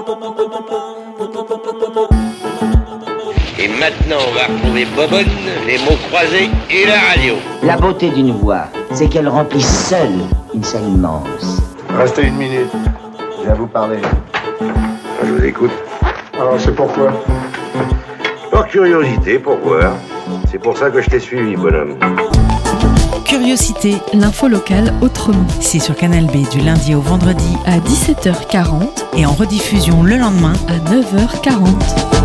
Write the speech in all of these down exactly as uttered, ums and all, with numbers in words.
Et maintenant, on va retrouver Bobonne, les mots croisés et la radio. La beauté d'une voix, c'est qu'elle remplit seule une salle immense. Restez une minute, je viens vous parler. Je vous écoute. Alors, c'est pourquoi ? Par curiosité, pour voir. C'est pour ça que je t'ai suivi, bonhomme. Curiosité, l'info locale autrement. C'est sur Canal B du lundi au vendredi à dix-sept heures quarante et en rediffusion le lendemain à neuf heures quarante.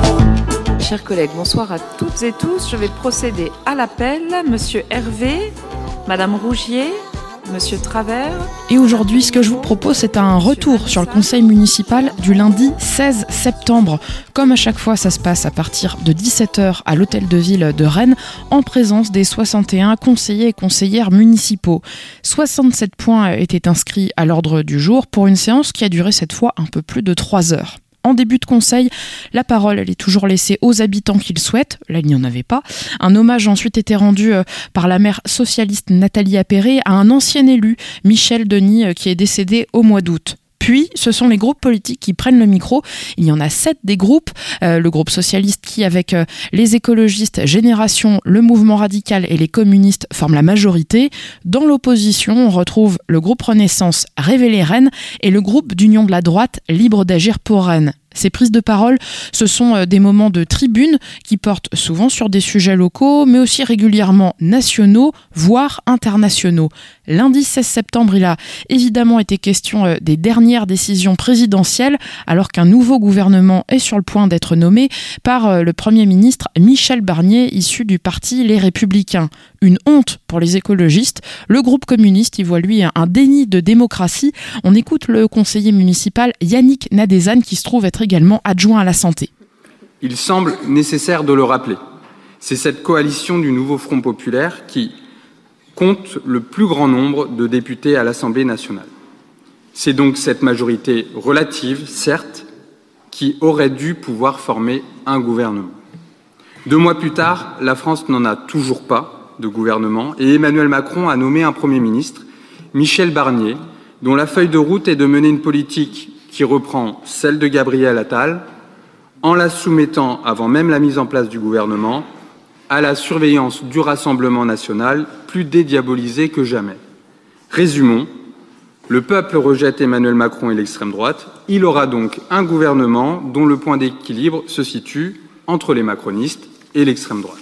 Chers collègues, bonsoir à toutes et tous. Je vais procéder à l'appel. Monsieur Hervé, Madame Rougier, Monsieur Travers. Et aujourd'hui, ce que je vous propose, c'est un retour sur le conseil municipal du lundi seize septembre. Comme à chaque fois, ça se passe à partir de dix-sept heures à l'hôtel de ville de Rennes, en présence des soixante et un conseillers et conseillères municipaux. soixante-sept points étaient inscrits à l'ordre du jour pour une séance qui a duré cette fois un peu plus de trois heures. En début de conseil, la parole elle est toujours laissée aux habitants qui le souhaitent. Là, il n'y en avait pas. Un hommage a ensuite été rendu par la maire socialiste Nathalie Appéré à un ancien élu, Michel Denis, qui est décédé au mois d'août. Puis, ce sont les groupes politiques qui prennent le micro. Il y en a sept des groupes. Euh, le groupe socialiste qui, avec euh, les écologistes, Génération, le mouvement radical et les communistes, forment la majorité. Dans l'opposition, on retrouve le groupe Renaissance, Révéler Rennes, et le groupe d'union de la droite, Libre d'agir pour Rennes. Ces prises de parole, ce sont des moments de tribune qui portent souvent sur des sujets locaux, mais aussi régulièrement nationaux, voire internationaux. Lundi seize septembre, il a évidemment été question des dernières décisions présidentielles, alors qu'un nouveau gouvernement est sur le point d'être nommé par le Premier ministre Michel Barnier, issu du parti Les Républicains. Une honte pour les écologistes. Le groupe communiste y voit lui un déni de démocratie. On écoute le conseiller municipal Yannick Nadezan qui se trouve être également adjoint à la santé. Il semble nécessaire de le rappeler. C'est cette coalition du nouveau Front populaire qui compte le plus grand nombre de députés à l'Assemblée nationale. C'est donc cette majorité relative, certes, qui aurait dû pouvoir former un gouvernement. Deux mois plus tard, la France n'en a toujours pas de gouvernement et Emmanuel Macron a nommé un Premier ministre, Michel Barnier, dont la feuille de route est de mener une politique qui reprend celle de Gabriel Attal, en la soumettant, avant même la mise en place du gouvernement, à la surveillance du Rassemblement national, plus dédiabolisé que jamais. Résumons, le peuple rejette Emmanuel Macron et l'extrême droite, il aura donc un gouvernement dont le point d'équilibre se situe entre les macronistes et l'extrême droite.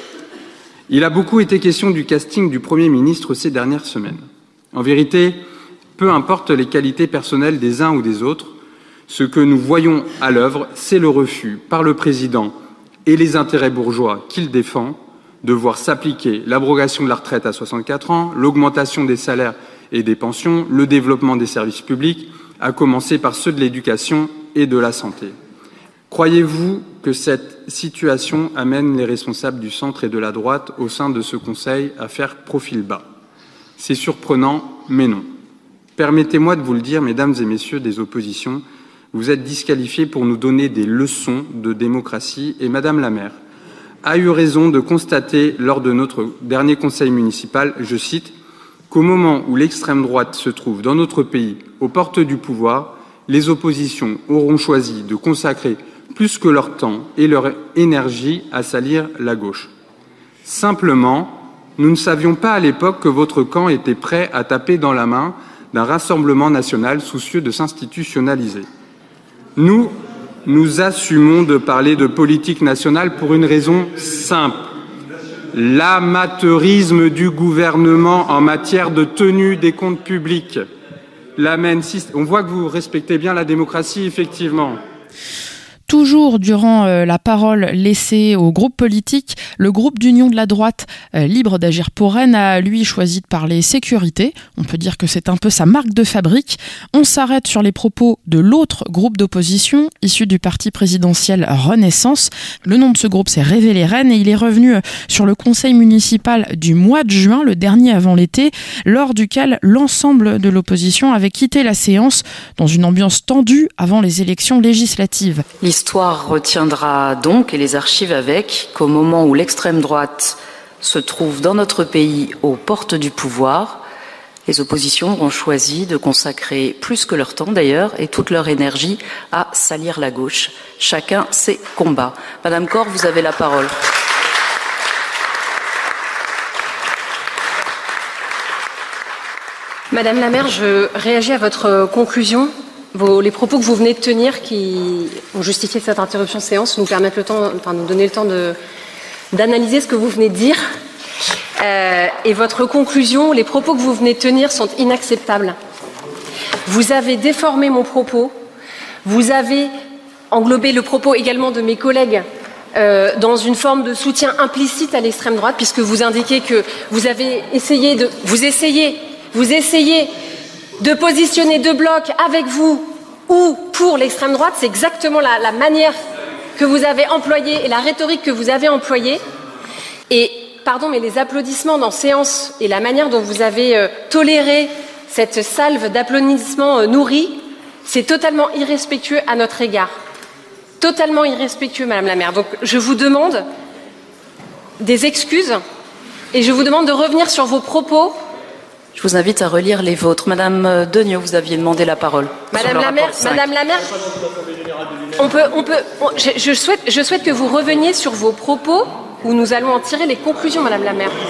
Il a beaucoup été question du casting du Premier ministre ces dernières semaines. En vérité, peu importe les qualités personnelles des uns ou des autres, ce que nous voyons à l'œuvre, c'est le refus par le président et les intérêts bourgeois qu'il défend de voir s'appliquer l'abrogation de la retraite à soixante-quatre ans, l'augmentation des salaires et des pensions, le développement des services publics, à commencer par ceux de l'éducation et de la santé. Croyez-vous que cette situation amène les responsables du centre et de la droite au sein de ce Conseil à faire profil bas ? C'est surprenant, mais non. Permettez-moi de vous le dire, mesdames et messieurs des oppositions, vous êtes disqualifiés pour nous donner des leçons de démocratie et Madame la maire a eu raison de constater lors de notre dernier Conseil municipal, je cite, qu'au moment où l'extrême droite se trouve dans notre pays aux portes du pouvoir, les oppositions auront choisi de consacrer plus que leur temps et leur énergie à salir la gauche. Simplement, nous ne savions pas à l'époque que votre camp était prêt à taper dans la main d'un Rassemblement national soucieux de s'institutionnaliser. Nous, nous assumons de parler de politique nationale pour une raison simple. L'amateurisme du gouvernement en matière de tenue des comptes publics l'amène... On voit que vous respectez bien la démocratie, effectivement. Toujours durant euh, la parole laissée au groupe politique, le groupe d'union de la droite euh, Libre d'agir pour Rennes a lui choisi de parler sécurité. On peut dire que c'est un peu sa marque de fabrique. On s'arrête sur les propos de l'autre groupe d'opposition, issu du parti présidentiel Renaissance. Le nom de ce groupe, c'est Révéler Rennes et il est revenu sur le conseil municipal du mois de juin, le dernier avant l'été, lors duquel l'ensemble de l'opposition avait quitté la séance dans une ambiance tendue avant les élections législatives. L'histoire retiendra donc, et les archives avec, qu'au moment où l'extrême droite se trouve dans notre pays aux portes du pouvoir, Les oppositions auront choisi de consacrer plus que leur temps d'ailleurs et toute leur énergie à salir la gauche. Chacun ses combats. Madame Corr, vous avez la parole. Madame la maire, je réagis à votre conclusion. Vos, les propos que vous venez de tenir qui ont justifié cette interruption de séance nous permettent le temps, enfin nous donner le temps de, d'analyser ce que vous venez de dire. Euh, et votre conclusion, les propos que vous venez de tenir sont inacceptables. Vous avez déformé mon propos. Vous avez englobé le propos également de mes collègues euh, dans une forme de soutien implicite à l'extrême droite, puisque vous indiquez que vous avez essayé de, vous essayez, vous essayez de positionner deux blocs avec vous ou pour l'extrême droite. C'est exactement la, la manière que vous avez employée et la rhétorique que vous avez employée. Et, pardon, mais les applaudissements dans séance et la manière dont vous avez euh, toléré cette salve d'applaudissements euh, nourris, c'est totalement irrespectueux à notre égard. Totalement irrespectueux, Madame la maire. Donc, je vous demande des excuses et je vous demande de revenir sur vos propos. Je vous invite à relire les vôtres. Madame Degnaud, vous aviez demandé la parole. Madame la maire, Madame la maire, on peut, on peut, on, je, je, souhaite, je souhaite que vous reveniez sur vos propos où nous allons en tirer les conclusions, Madame la maire.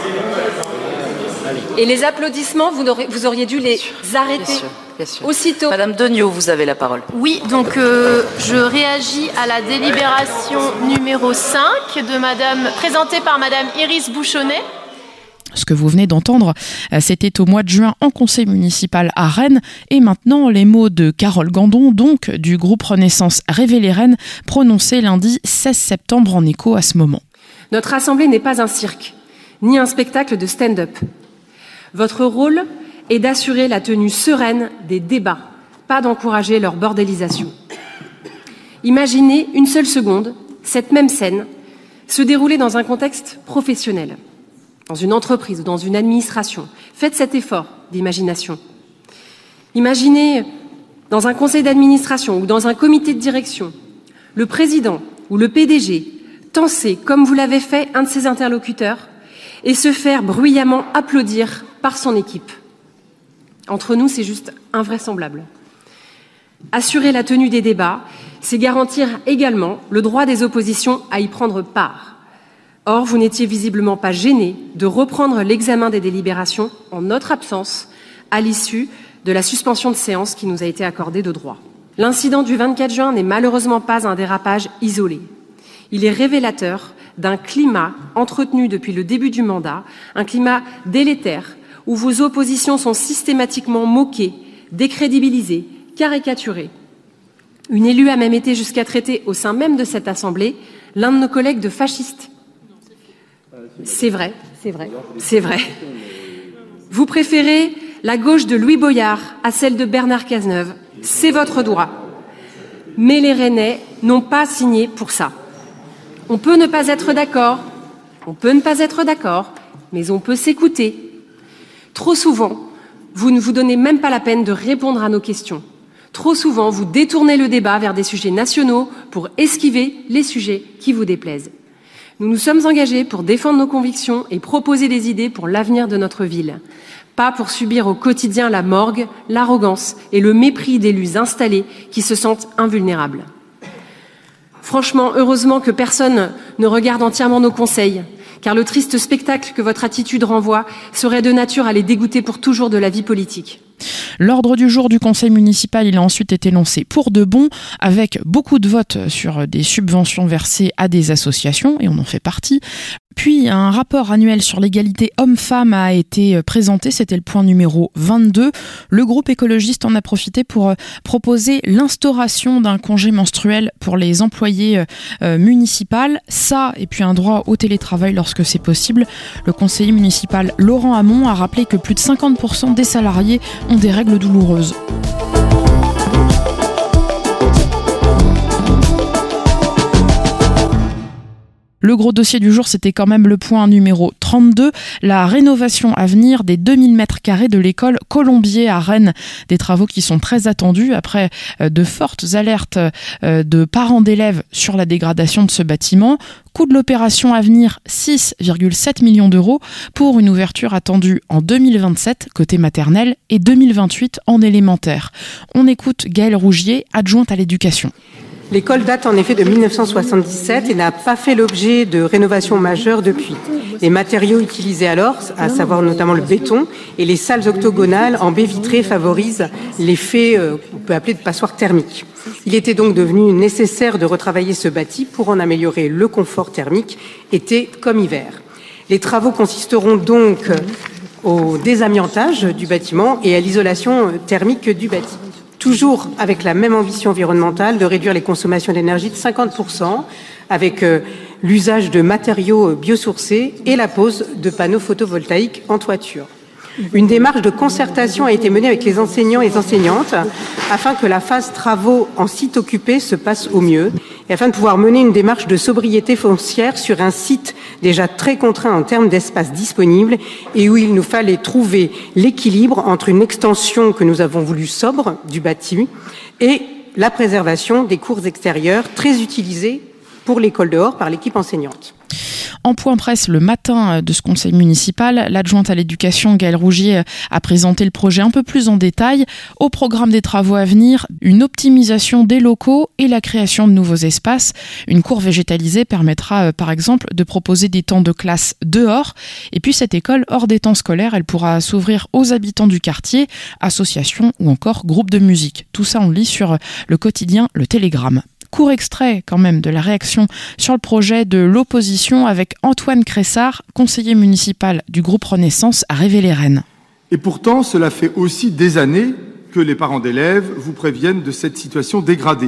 Et les applaudissements, vous, aurez, vous auriez dû les arrêter bien sûr, bien sûr. Aussitôt. Madame Degnaud, vous avez la parole. Oui, donc euh, je réagis à la délibération numéro cinq de Madame, présentée par Madame Iris Bouchonnet. Ce que vous venez d'entendre, c'était au mois de juin en conseil municipal à Rennes. Et maintenant, les mots de Carole Gandon, donc du groupe Renaissance Révéler Rennes, prononcés lundi seize septembre en écho à ce moment. Notre assemblée n'est pas un cirque, ni un spectacle de stand-up. Votre rôle est d'assurer la tenue sereine des débats, pas d'encourager leur bordélisation. Imaginez une seule seconde cette même scène se dérouler dans un contexte professionnel, dans une entreprise ou dans une administration. Faites cet effort d'imagination. Imaginez dans un conseil d'administration ou dans un comité de direction, le président ou le P D G tenser, comme vous l'avez fait, un de ses interlocuteurs et se faire bruyamment applaudir par son équipe. Entre nous, c'est juste invraisemblable. Assurer la tenue des débats, c'est garantir également le droit des oppositions à y prendre part. Or, vous n'étiez visiblement pas gêné de reprendre l'examen des délibérations en notre absence à l'issue de la suspension de séance qui nous a été accordée de droit. L'incident du vingt-quatre juin n'est malheureusement pas un dérapage isolé. Il est révélateur d'un climat entretenu depuis le début du mandat, un climat délétère où vos oppositions sont systématiquement moquées, décrédibilisées, caricaturées. Une élue a même été jusqu'à traiter au sein même de cette assemblée l'un de nos collègues de fasciste. C'est vrai, c'est vrai, c'est vrai. Vous préférez la gauche de Louis Boyard à celle de Bernard Cazeneuve, c'est votre droit. Mais les Rennais n'ont pas signé pour ça. On peut ne pas être d'accord, on peut ne pas être d'accord, mais on peut s'écouter. Trop souvent, vous ne vous donnez même pas la peine de répondre à nos questions. Trop souvent, vous détournez le débat vers des sujets nationaux pour esquiver les sujets qui vous déplaisent. Nous nous sommes engagés pour défendre nos convictions et proposer des idées pour l'avenir de notre ville. Pas pour subir au quotidien la morgue, l'arrogance et le mépris d'élus installés qui se sentent invulnérables. Franchement, heureusement que personne ne regarde entièrement nos conseils, car le triste spectacle que votre attitude renvoie serait de nature à les dégoûter pour toujours de la vie politique. L'ordre du jour du conseil municipal, il a ensuite été lancé pour de bon, avec beaucoup de votes sur des subventions versées à des associations, et on en fait partie. Puis un rapport annuel sur l'égalité homme-femme a été présenté, c'était le point numéro vingt-deux. Le groupe écologiste en a profité pour proposer l'instauration d'un congé menstruel pour les employés euh, municipaux. Ça, et puis un droit au télétravail lorsque c'est possible. Le conseiller municipal Laurent Hamon a rappelé que plus de cinquante pour cent des salariés ont des règles douloureuses. Le gros dossier du jour, c'était quand même le point numéro trente-deux, la rénovation à venir des deux mille mètres carrés de l'école Colombier à Rennes. Des travaux qui sont très attendus après de fortes alertes de parents d'élèves sur la dégradation de ce bâtiment. Coût de l'opération à venir, six virgule sept millions d'euros pour une ouverture attendue en deux mille vingt-sept côté maternelle et deux mille vingt-huit en élémentaire. On écoute Gaëlle Rougier, adjointe à l'éducation. L'école date en effet de mille neuf cent soixante-dix-sept et n'a pas fait l'objet de rénovation majeure depuis. Les matériaux utilisés alors, à savoir notamment le béton et les salles octogonales en baies vitrées favorisent l'effet euh, qu'on peut appeler de passoire thermique. Il était donc devenu nécessaire de retravailler ce bâti pour en améliorer le confort thermique été comme hiver. Les travaux consisteront donc au désamiantage du bâtiment et à l'isolation thermique du bâti. Toujours avec la même ambition environnementale de réduire les consommations d'énergie de cinquante pour cent avec euh, l'usage de matériaux biosourcés et la pose de panneaux photovoltaïques en toiture. Une démarche de concertation a été menée avec les enseignants et les enseignantes afin que la phase travaux en site occupé se passe au mieux et afin de pouvoir mener une démarche de sobriété foncière sur un site déjà très contraint en termes d'espace disponible et où il nous fallait trouver l'équilibre entre une extension que nous avons voulu sobre du bâti et la préservation des cours extérieurs très utilisés pour l'école dehors par l'équipe enseignante. En point presse le matin de ce conseil municipal, l'adjointe à l'éducation Gaëlle Rougier a présenté le projet un peu plus en détail. Au programme des travaux à venir, une optimisation des locaux et la création de nouveaux espaces. Une cour végétalisée permettra par exemple de proposer des temps de classe dehors. Et puis cette école, hors des temps scolaires, elle pourra s'ouvrir aux habitants du quartier, associations ou encore groupes de musique. Tout ça on le lit sur le quotidien Le Télégramme. Court extrait quand même de la réaction sur le projet de l'opposition avec Antoine Cressard, conseiller municipal du groupe Renaissance à Révéles-les-Rennes. Et pourtant, cela fait aussi des années que les parents d'élèves vous préviennent de cette situation dégradée.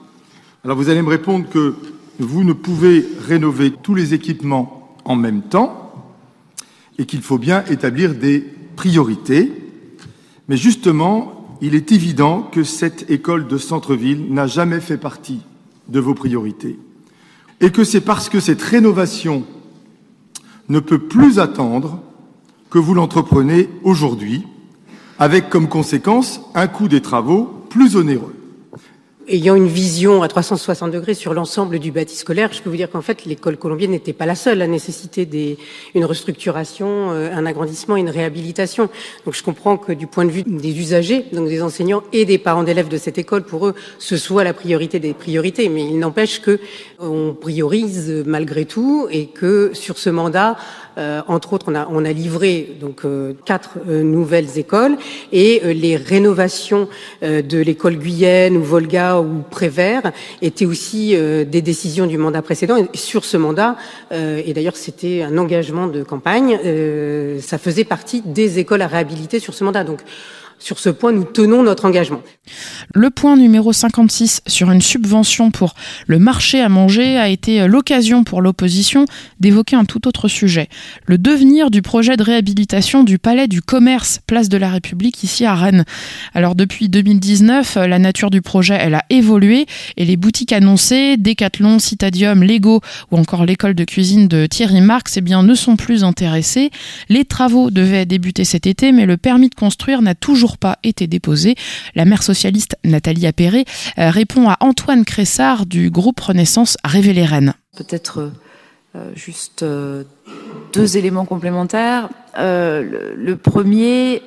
Alors vous allez me répondre que vous ne pouvez rénover tous les équipements en même temps et qu'il faut bien établir des priorités. Mais justement, il est évident que cette école de centre-ville n'a jamais fait partie de vos priorités. Et que c'est parce que cette rénovation ne peut plus attendre que vous l'entreprenez aujourd'hui, avec comme conséquence un coût des travaux plus onéreux. Ayant une vision à trois cent soixante degrés sur l'ensemble du bâti scolaire, je peux vous dire qu'en fait, l'école colombienne n'était pas la seule à nécessiter des, une restructuration, euh, un agrandissement et une réhabilitation. Donc je comprends que du point de vue des usagers, donc des enseignants et des parents d'élèves de cette école, pour eux, ce soit la priorité des priorités. Mais il n'empêche que on priorise malgré tout et que sur ce mandat, Euh, entre autres, on a, on a livré donc euh, quatre euh, nouvelles écoles et euh, les rénovations euh, de l'école Guyenne ou Volga ou Prévert étaient aussi euh, des décisions du mandat précédent. Et sur ce mandat, euh, et d'ailleurs c'était un engagement de campagne, euh, ça faisait partie des écoles à réhabiliter sur ce mandat. Donc sur ce point, nous tenons notre engagement. Le point numéro cinquante-six sur une subvention pour le marché à manger a été l'occasion pour l'opposition d'évoquer un tout autre sujet. Le devenir du projet de réhabilitation du Palais du Commerce, place de la République, ici à Rennes. Alors depuis deux mille dix-neuf, la nature du projet, elle a évolué et les boutiques annoncées, Decathlon, Citadium, Lego ou encore l'école de cuisine de Thierry Marx, eh bien, ne sont plus intéressées. Les travaux devaient débuter cet été, mais le permis de construire n'a toujours pas été déposé. La maire socialiste Nathalie Appéré euh, répond à Antoine Cressard du groupe Renaissance à Révéles-les-Rennes. Peut-être euh, juste euh, deux éléments complémentaires. Euh, le, le premier,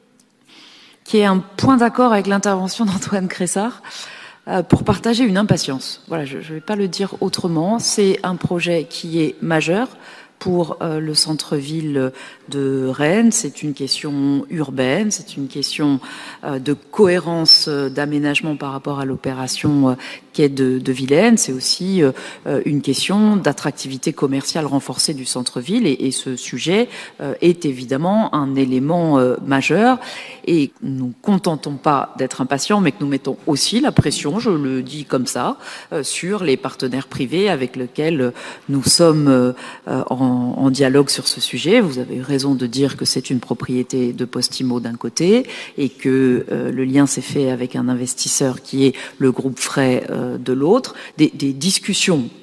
qui est un point d'accord avec l'intervention d'Antoine Cressard, euh, pour partager une impatience. Voilà, je ne vais pas le dire autrement. C'est un projet qui est majeur pour euh, le centre-ville de Rennes. C'est une question urbaine, c'est une question euh, de cohérence euh, d'aménagement par rapport à l'opération euh, quai de, de Vilaine. C'est aussi euh, une question d'attractivité commerciale renforcée du centre-ville et, et ce sujet euh, est évidemment un élément euh, majeur. Et nous ne contentons pas d'être impatients, mais que nous mettons aussi la pression, je le dis comme ça, euh, sur les partenaires privés avec lesquels nous sommes euh, en en dialogue sur ce sujet. Vous avez raison de dire que c'est une propriété de Postimo d'un côté et que euh, le lien s'est fait avec un investisseur qui est le groupe Frey euh, de l'autre. Des, des discussions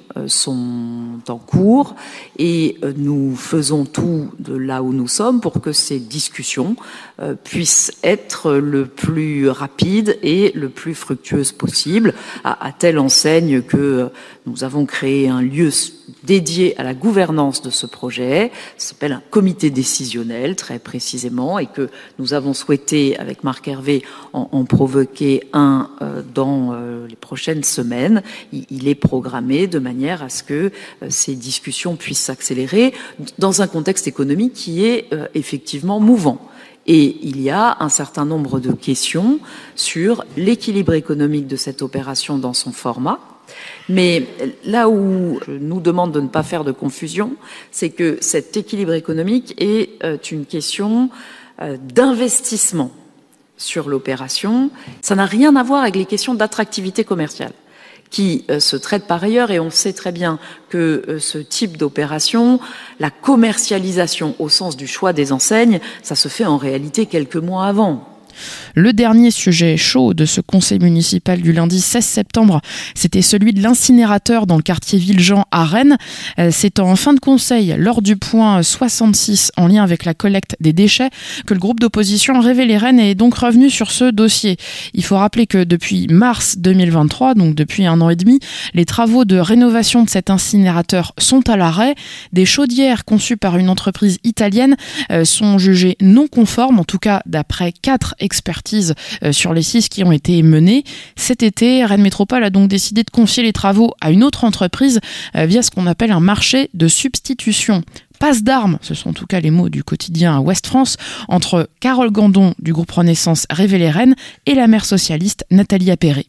euh, sont en cours et euh, nous faisons tout de là où nous sommes pour que ces discussions euh, puissent être le plus rapides et le plus fructueuses possible, à, à telle enseigne que euh, nous avons créé un lieu dédié à la gouvernance de ce projet, ça s'appelle un comité décisionnel très précisément, et que nous avons souhaité avec Marc Hervé en, en provoquer un euh, dans euh, les prochaines semaines. Il, il est programmé de manière à ce que euh, ces discussions puissent s'accélérer dans un contexte économique qui est euh, effectivement mouvant. Et il y a un certain nombre de questions sur l'équilibre économique de cette opération dans son format. Mais là où je nous demande de ne pas faire de confusion, c'est que cet équilibre économique est euh, une question euh, d'investissement sur l'opération. Ça n'a rien à voir avec les questions d'attractivité commerciale, qui euh, se traitent par ailleurs, et on sait très bien que euh, ce type d'opération, la commercialisation au sens du choix des enseignes, ça se fait en réalité quelques mois avant. Le dernier sujet chaud de ce conseil municipal du lundi seize septembre, c'était celui de l'incinérateur dans le quartier Villejean à Rennes. C'est en fin de conseil, lors du point soixante-six, en lien avec la collecte des déchets, que le groupe d'opposition Révéler Rennes est donc revenu sur ce dossier. Il faut rappeler que depuis mars deux mille vingt-trois, donc depuis un an et demi, les travaux de rénovation de cet incinérateur sont à l'arrêt. Des chaudières conçues par une entreprise italienne sont jugées non conformes, en tout cas d'après quatre expertises sur les six qui ont été menées. Cet été, Rennes Métropole a donc décidé de confier les travaux à une autre entreprise via ce qu'on appelle un marché de substitution. Passe d'armes, ce sont en tout cas les mots du quotidien Ouest France, entre Carole Gandon du groupe Renaissance Révéler Rennes et la maire socialiste Nathalie Appéré.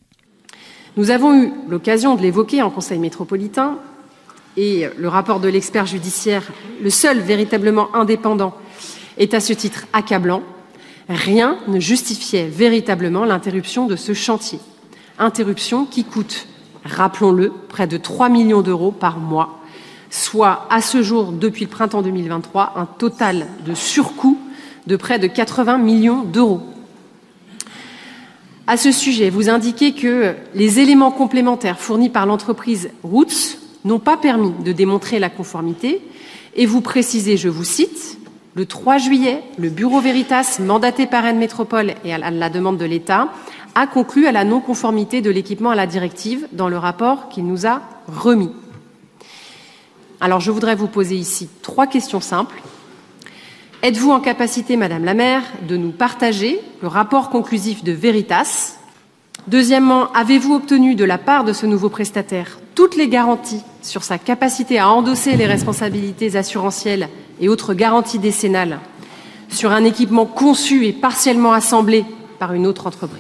Nous avons eu l'occasion de l'évoquer en conseil métropolitain, et le rapport de l'expert judiciaire, le seul véritablement indépendant, est à ce titre accablant. Rien ne justifiait véritablement l'interruption de ce chantier. Interruption qui coûte, rappelons-le, près de trois millions d'euros par mois, soit à ce jour, depuis le printemps deux mille vingt-trois, un total de surcoût de près de quatre-vingts millions d'euros. À ce sujet, vous indiquez que les éléments complémentaires fournis par l'entreprise Roots n'ont pas permis de démontrer la conformité, et vous précisez, je vous cite, le trois juillet, le Bureau Veritas, mandaté par Rennes Métropole et à la demande de l'État, a conclu à la non-conformité de l'équipement à la directive dans le rapport qu'il nous a remis. Alors, je voudrais vous poser ici trois questions simples. Êtes-vous en capacité, Madame la maire, de nous partager le rapport conclusif de Veritas ? Deuxièmement, avez-vous obtenu de la part de ce nouveau prestataire toutes les garanties sur sa capacité à endosser les responsabilités assurantielles et autres garanties décennales sur un équipement conçu et partiellement assemblé par une autre entreprise ?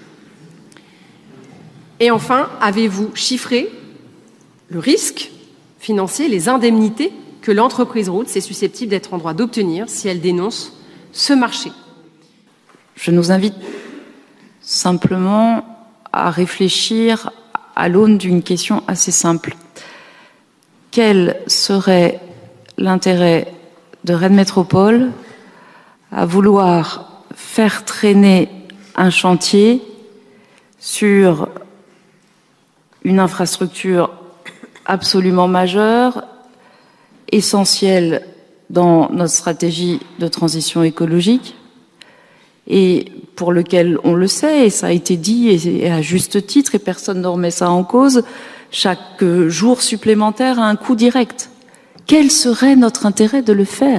Et enfin, avez-vous chiffré le risque financier, les indemnités que l'entreprise Roots est susceptible d'être en droit d'obtenir si elle dénonce ce marché ? Je nous invite simplement à réfléchir à l'aune d'une question assez simple. Quel serait l'intérêt de Rennes Métropole à vouloir faire traîner un chantier sur une infrastructure absolument majeure, essentielle dans notre stratégie de transition écologique, et pour lequel, on le sait, et ça a été dit, et à juste titre, et personne ne remet ça en cause, chaque jour supplémentaire a un coût direct. Quel serait notre intérêt de le faire ?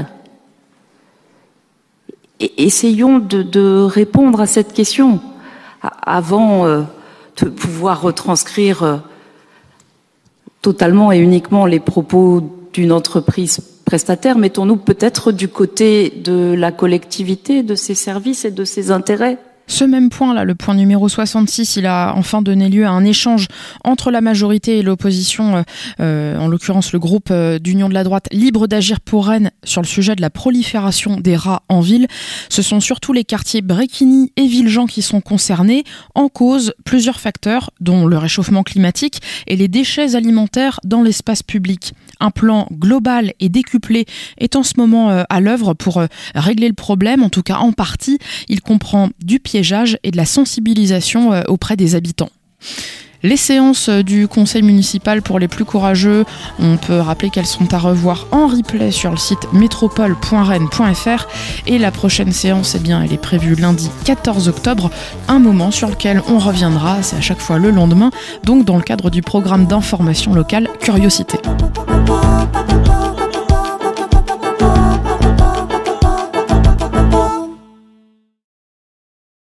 Et essayons de, de répondre à cette question avant euh, de pouvoir retranscrire euh, totalement et uniquement les propos d'une entreprise prestataire. Mettons-nous peut-être du côté de la collectivité, de ses services et de ses intérêts. Ce même point, là, le point numéro soixante-six, il a enfin donné lieu à un échange entre la majorité et l'opposition, euh, en l'occurrence le groupe euh, d'Union de la droite Libre d'agir pour Rennes, sur le sujet de la prolifération des rats en ville. Ce sont surtout les quartiers Bréquigny et Villejean qui sont concernés. En cause, plusieurs facteurs, dont le réchauffement climatique et les déchets alimentaires dans l'espace public. Un plan global et décuplé est en ce moment euh, à l'œuvre pour euh, régler le problème, en tout cas en partie. Il comprend du piégeage et de la sensibilisation euh, auprès des habitants. Les séances du conseil municipal pour les plus courageux, on peut rappeler qu'elles sont à revoir en replay sur le site métropole point rennes point f r et la prochaine séance, eh bien, elle est prévue lundi quatorze octobre, un moment sur lequel on reviendra, c'est à chaque fois le lendemain, donc dans le cadre du programme d'information locale Curiosité.